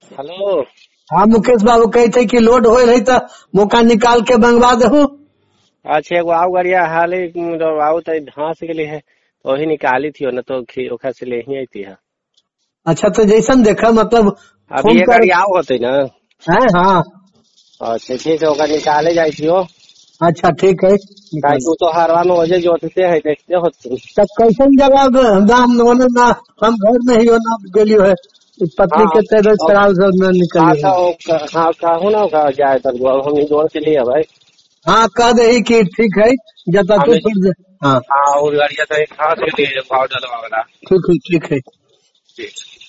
Hello. हाँ मुकेश बाबू कहे थे कि लोड हो रही तो मौका निकाल के मंगवा दहू। अच्छा एगो आउ गरिया हाल आउ तो धंस गेली है तो वही निकाली थी न तो ओखा से ले ही आई है। अच्छा तो जैसन देखा मतलब अभी फोन ये कर गाड़ी आउ होते न। है। हाँ अच्छा ठीक है ओका निकाले जाई थी हो। अच्छा ठीक है काहे निकाल। तू तो हरवा में वजह जोतते है देखते होते। तब कैसन जगह दाम ओने ना हम घर में ही ना गेलियो है पत्नी हाँ के तबियत खराब से न हाँ निकलियो है। हाँ कहूँ ना का जाए तब हम जोड़ के लिए भाई। हाँ कह दे कि ठीक है जब तू हमें फिर हाँ हाँ और गाड़िया तो एक खास के लिए भाव डलवा वाला। ठीक है ठीक है। ठीक।